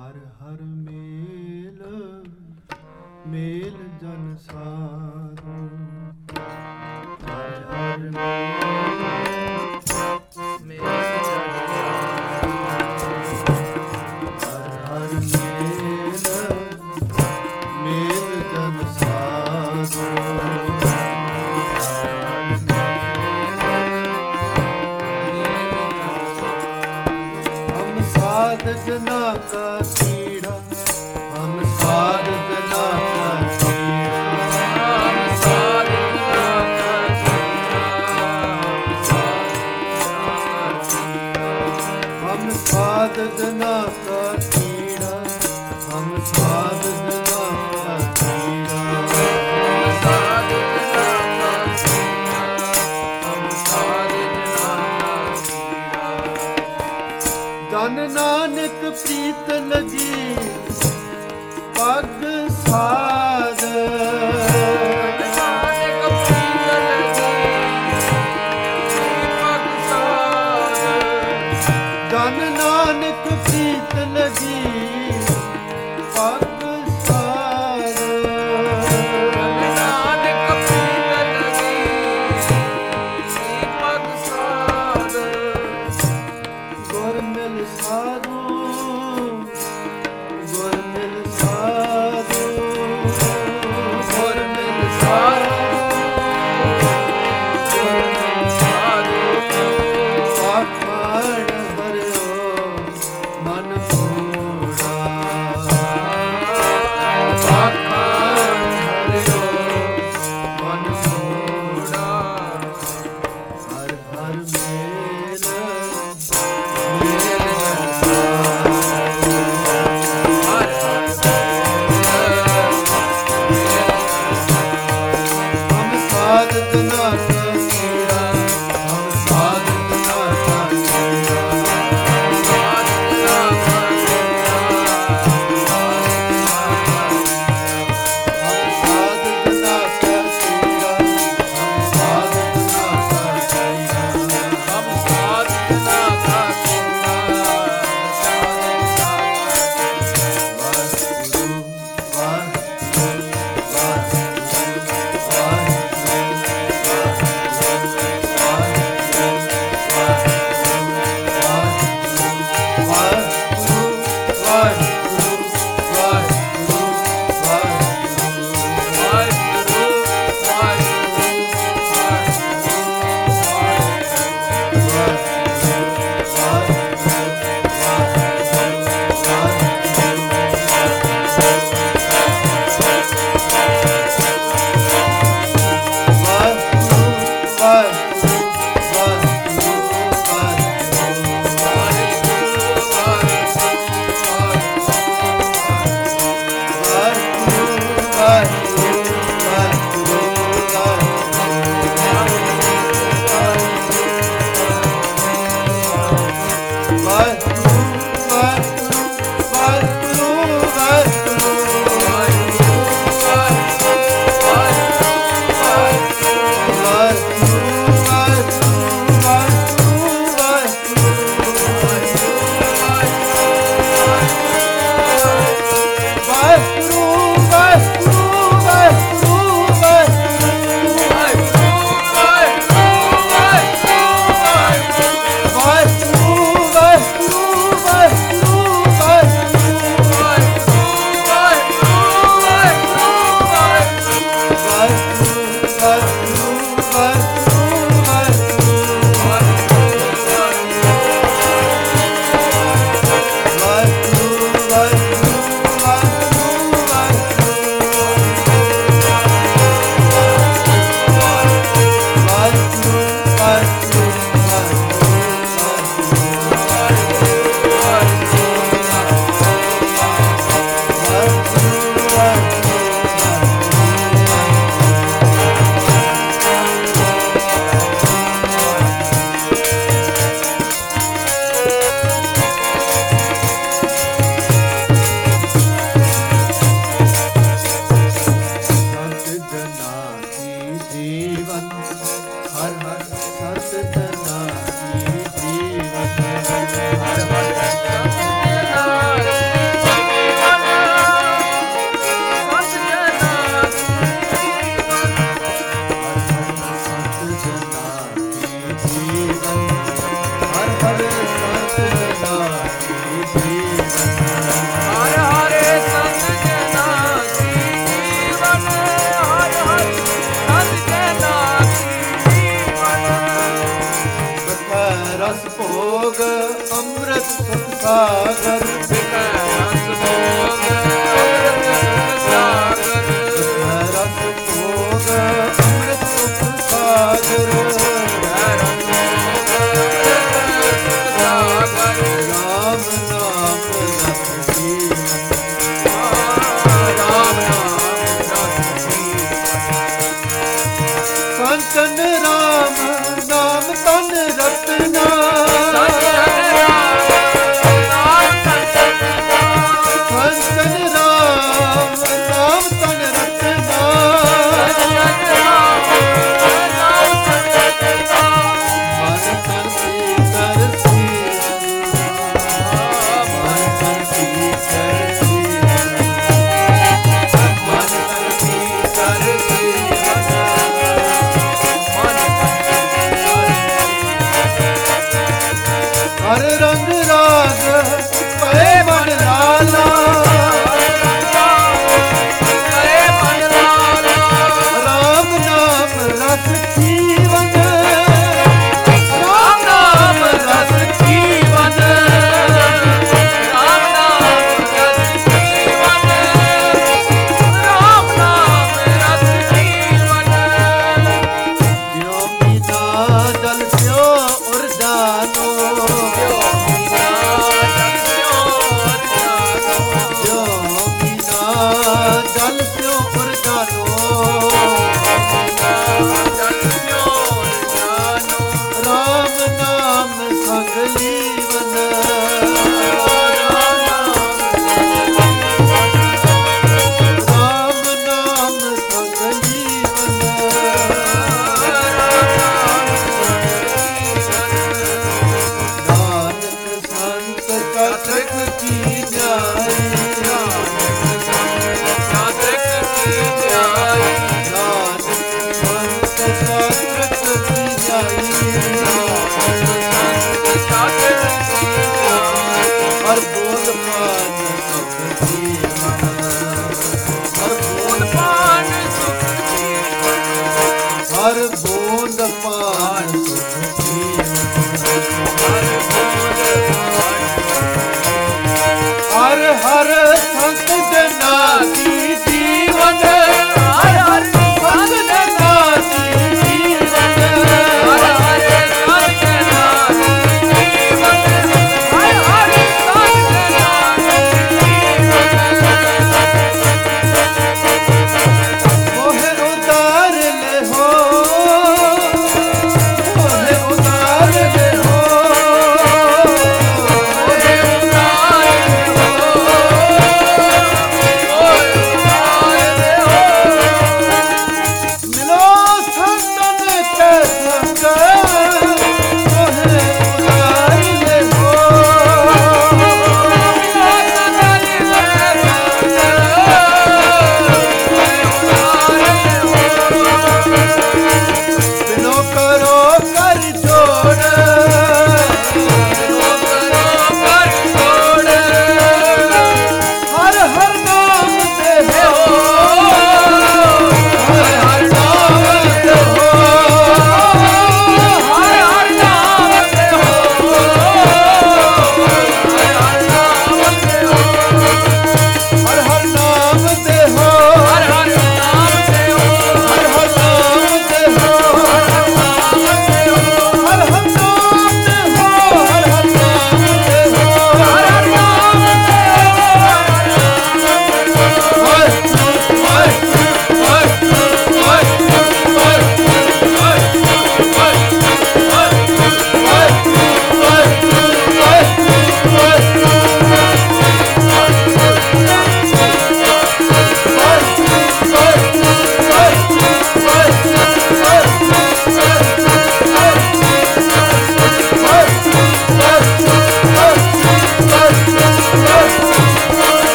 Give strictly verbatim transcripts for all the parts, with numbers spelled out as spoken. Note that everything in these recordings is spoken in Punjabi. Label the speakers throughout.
Speaker 1: ਹਰ ਹਰ ਮੇਲ ਮੇਲ ਜਨ ਸਾਧੂ, ਹਰ ਹਰ ਮੇਲ ਮੇਲ ਜਨ ਸਾਧੂ, ਹਰ ਹਰ ਮੇਲ ਮੇਲ ਜਨ ਸਾਧੂ, ਹਮ ਸਾਧ ਜਨਾ ਕਾ ਕੀੜਾ, ਹਮ ਸਾਧ ਜਨਾ ਕਾ ਕੀੜਾ, ਹਮ ਸਾਧ ਜਨਾ ਕਾ ਕੀੜਾ, ਹਮ ਸਾਧ ਜਨਾ ਕਾ ਕੀੜਾ, ਹਮ ਸਾਧ ਜਨਾ ਕਾ ਕੀੜਾ, ਹਮ ਸਾਧ ਜਨਾ ਕਾ ਕੀੜਾ, ਹਮ ਸਾਧ ਜਨਾ ਕਾ ਕੀੜਾ। ਜਨ ਨਾਨਕ ਪ੍ਰੀਤ ਲਗੀ ਪਗ ਸਾਧ, ਨਾਨਕ ਪ੍ਰੀਤ ਲਗੀ ਪਗ ਸਾਧ, ਜਨ ਨਾਨਕ ਪ੍ਰੀਤ ਲਗੀ ਪਗ ਸਾਧ, ਜਨ ਨਾਨਕ ਪ੍ਰੀਤ ਲਗੀ ਪਗ ਸਾਧ, ਗੁਰ ਮਿਲ ਸਾਧੂ, ਗੁਰ ਮਿਲ ਸਾਧੂ, ਗੁਰ ਮਿਲ ਸਾਧੂ, ਗੁਰ ਮਿਲ ਸਾਧੂ, ਪਾਖੰਡ ਭਰਿਓ ਮਨ ਮੋੜਾ, ਪਾਖੰਡ ਭਰਿਓ ਮਨ ਮੋੜਾ, ਹਰ ਹਰ ਮੇਲ ਮੇਲ ਜਨ ਸਾਧੂ, ਹਰ ਹਰ ਹਮ ਸਾਧ ਜਨਾ ਕਾ ਕੀੜਾ, ਹਮ ਸਾਧ ਜਨਾ ਕਾ ਕੀੜਾ, ਹਮ ਸਾਧ ਜਨਾ ਕਾ ਕੀੜਾ, ਹਮ ਸਾਧ ਜਨਾ ਕਾ ਕੀੜਾ, ਹਮ ਸਾਧ ਜਨਾ ਕਾ ਕੀੜਾ, ਹਮ ਸਾਧ ਜਨਾ ਕਾ ਕੀੜਾ, ਵਾਹਿਗੁਰੂ ਵਾਹਿਗੁਰੂ ਵਾਹਿਗੁਰੂ ਵਾਹਿਗੁਰੂ ਵਾਹਿਗੁਰੂ ਹਰ ਬੂੰਦ ਪਾਨ ਸੁਖ ਹਰ ਹਰ ਸੰਤ ਜਨਾ ਕੀ ਜੀਵਨ ਹਰ ਹਰ ਸੰਤ ਜਨਾ ਕੀ ਜੀਵਨ ਹਰ ਹਰ ਸੰਤ ਜਨਾ ਕੀ ਜੀਵਨ ਹਰ ਹਰ ਸੰਤ ਜਨਾ ਕੀ ਜੀਵਨ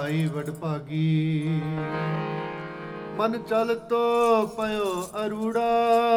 Speaker 1: ਮਾਈ ਵਡਭਾਗੀ। ਮਨ ਚਲ ਤੋ ਪਇਓ ਅਰੂੜਾ,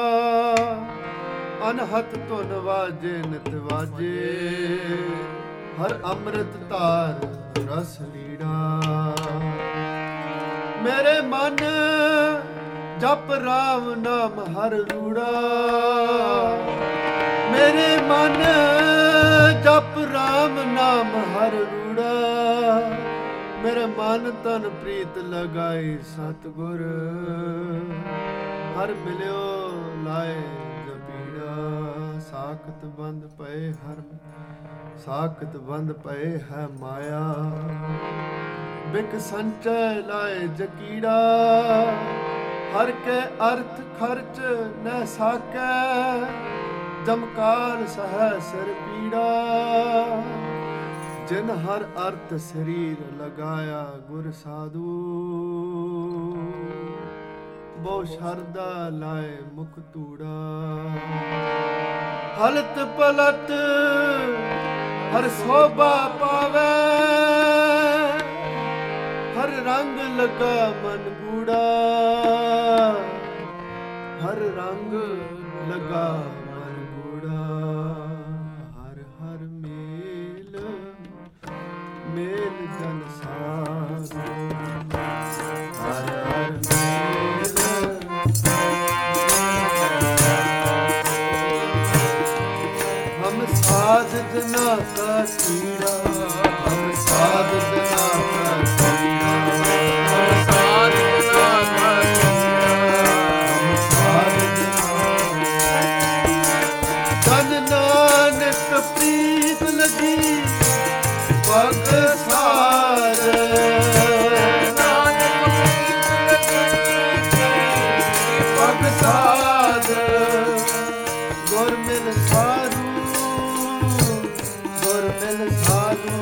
Speaker 1: ਅਨਹਤ ਧੁਨ ਵਾਜੇ ਨਿਤ ਵਾਜੇ। ਹਰ ਅੰਮ੍ਰਿਤ ਧਾਰ ਰਸ ਲੀੜਾ। ਮੇਰੇ ਮਨ ਜਪ ਰਾਮ ਨਾਮ ਹਰ ਰੂੜਾ। ਮੇਰੇ ਮਨ ਜਪ ਰਾਮ ਨਾਮ ਹਰ ਰੂੜਾ। ਮੇਰੇ ਮਨ ਤਨ ਪ੍ਰੀਤ ਲਗਾਈ ਸਤਿਗੁਰ। ਹਰ ਮਿਲਿਓ ਲਾਏ ਜਪੀੜਾ। ਸਾਖਤ ਬੰਦ ਪਏ ਹਰ ਸਾਖਤ ਬੰਦ ਪਏ ਹੈ ਮਾਇਆ। ਬਿਕ ਸੰਚੈ ਲਾਏ ਜਕੀੜਾ। ਹਰ ਕੇ ਅਰਥ ਖਰਚ ਨ ਸਾਕੈ। ਜਮਕਾਰ ਸਹਿ ਸਿਰ ਪੀੜਾ। ਜਿਨ ਹਰ ਅਰਥ ਸਰੀਰ ਲਗਾਇਆ ਗੁਰ ਸਾਧੂ। ਬਹੁ ਸ਼ਰਦਾ ਲਾਏ ਮੁਖ ਤੂੜਾ। ਹਲਤ ਪਲਤ ਹਰ ਸੋਭਾ ਪਾਵੇ। ਹਰ ਰੰਗ ਲਗਾ ਮਨ ਗੂੜਾ। ਹਰ ਰੰਗ ਲਗਾ ਮਨ ਗੂੜਾ। ਹਰ ਹਰ ਮੇਲ ਮੇਲ ਜਨ ਸਾਧੂ। ਹਰ ਹਰ ਮੇਲ ਹਮ ਸਾਧ ਜਨਾ ਕਾ ਕੀੜਾ। ਹਮ ਸਾਧ ਜਨਾ ਕਾ ਕੀੜਾ। ਹਮ ਸਾਧ ਜਨਾ ਕਾ ਕੀੜਾ। ਹਮ ਸਾਧ ਜਨਾ ਤਨ ਨਾਨਕ ਪ੍ਰੀਤ ਲਗੀ ਪਗ ਸਾਰ। ਨਾਨਕ ਪ੍ਰੀਤ ਲਗੀ ਪਗ ਸਾਧ। ਗੁਰ ਮਿਲ ਸਾਧੂ। ਗੁਰ ਮਿਲ ਸਾਧੂ।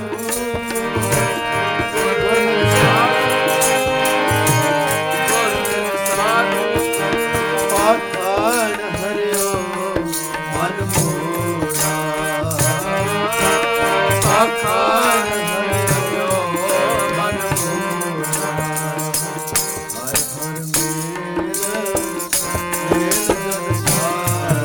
Speaker 1: ਗੁਰ ਮਿਲ ਸਾਧੂ। ਗੁਰ ਮਿਲ ਸਾਧੂ। ਪਾਖਾਨ ਹਰਿਓ ਮਨ ਮੋੜਾ। ਪਾਖਾਨ ਹਰਿਓ ਮਨ ਮੋੜਾ। ਹਰ ਹਰ ਮੇਲ ਮੇਲ ਜਨ ਸਾਰ।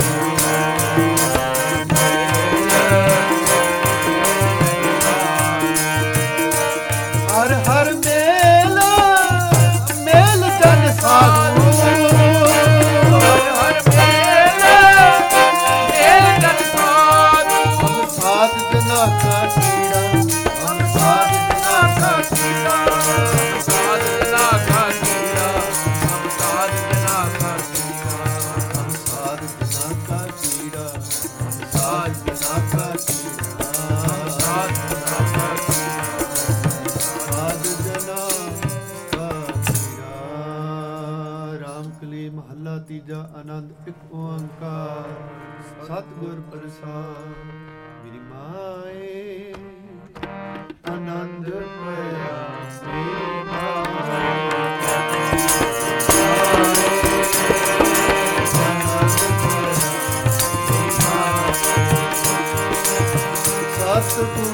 Speaker 1: ਹਰ ਹਰ ਮੇਲ ਮੇਲ ਜਨ ਸਾਧੂ। ਹਰ ਹਰ ਮੇਲ ਮੇਲ ਜਨ ਸਾਧੂ। ਹਮ ਸਾਧ ਜਨਾ ਕਾ ਕੀੜਾ। ਹਮ ਸਾਧ ਜਨਾ ਕਾ ਕੀੜਾ। ਹਮ ਸਾਧ ਜਨਾ ਕਾ ਕੀੜਾ। ਹਮ ਸਾਧ ਜਨਾ ਕਾ ਕੀੜਾ। ਹਮ ਸਾਧ ਜਨਾ ਕਾ ਕੀੜਾ। ਹਮ ਸਾਧ ਜਨਾ ਕਾ ਕੀੜਾ। ਸਾਧ ਜਨਾ ਕਾ ਕੀੜਾ। ਸਾਧ ਜਨਾ ਕਾ ਕੀੜਾ। ਰਾਮ ਕਲੀ ਮਹੱਲਾ ਤੀਜਾ। ਆਨੰਦ ਇੱਕ ਓੰਕਾਰ ਸਤਿਗੁਰ ਪ੍ਰਸਾਦ। ਮੇਰੀ ਮਾਏ ਆਨੰਦ ਪਿਆ ਮੇਰੀ ਮਾਏ। ਸਤਿਗੁਰ